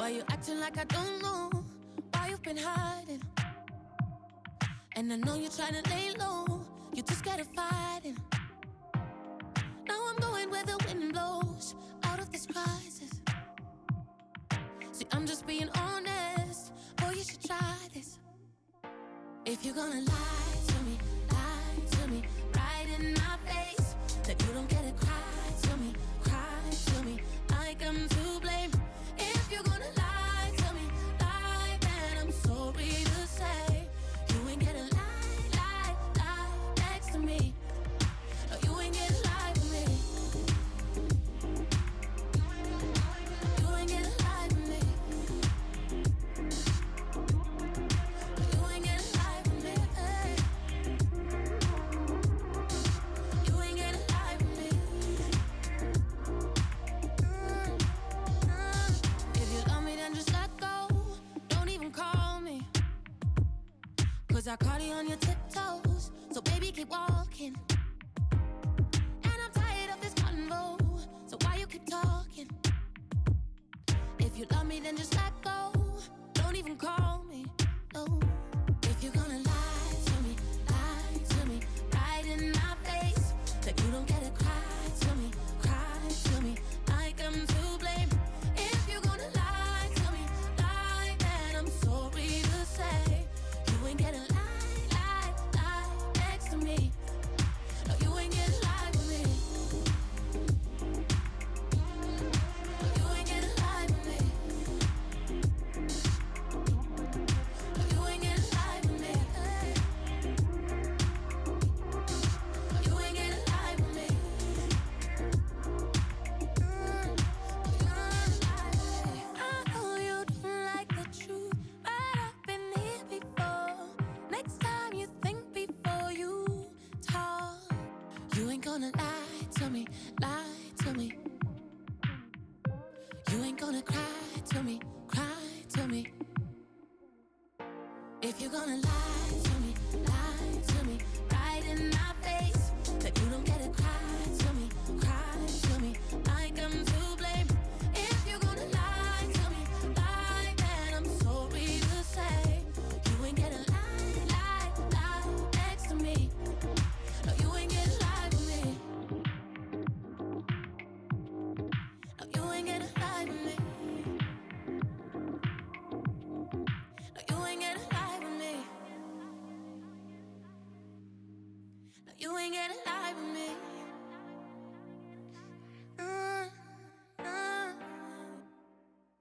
Why you acting like I don't know why you've been hiding? And I know you're trying to lay low, you're too scared of fighting. Now I'm going where the wind blows, out of this crisis. See, I'm just being honest, boy, you should try this. If you're gonna lie to me right in my face, that you don't get it, cry to me like I'm to blame. If you're gonna lie to me, then I'm sorry to say, you ain't gonna lie next to me. No, you ain't gonna lie to me. You ain't gonna lie to me. No, you ain't gonna lie to me. You ain't gonna lie to me. If you love me, then just let go. Don't even call me, 'cause I caught you on your tiptoes. So baby, keep walking. And I'm tired of this convo, so why you keep talking? If you love me, then just let